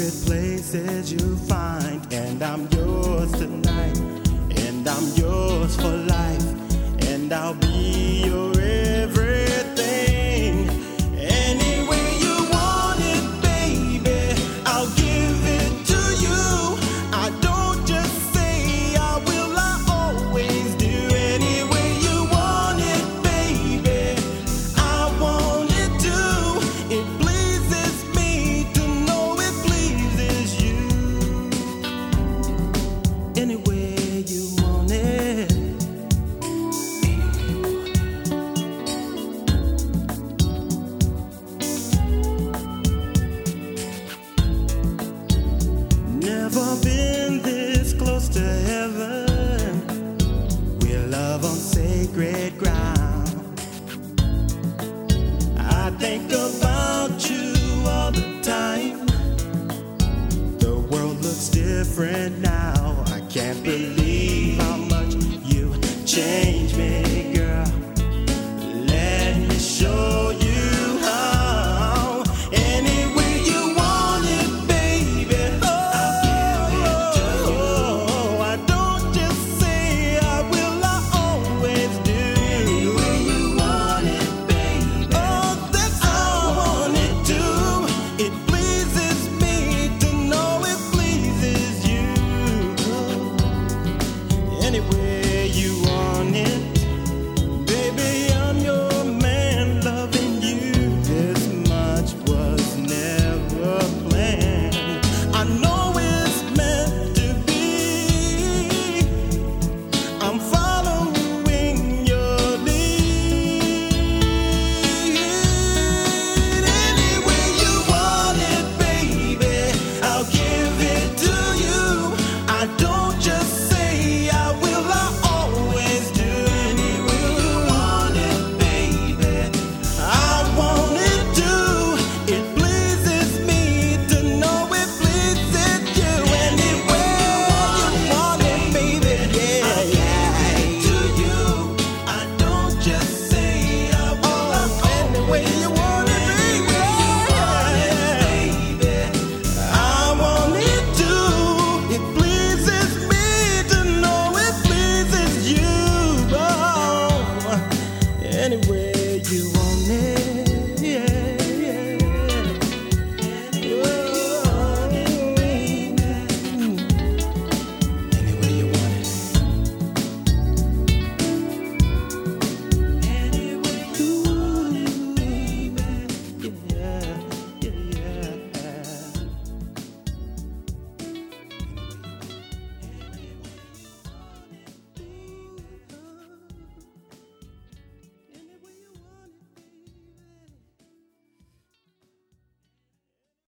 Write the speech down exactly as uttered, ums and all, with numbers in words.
secret places you find. And I'm yours tonight, and I'm yours for life, and I'll be your everything. Any way you want it, baby, I'll give it to you. I don't just say I will, I always do. Any way you want it, baby, I want it too. It pleases me to know it pleases you. Any way you want it. Never been this close to heaven. We love on sacred ground.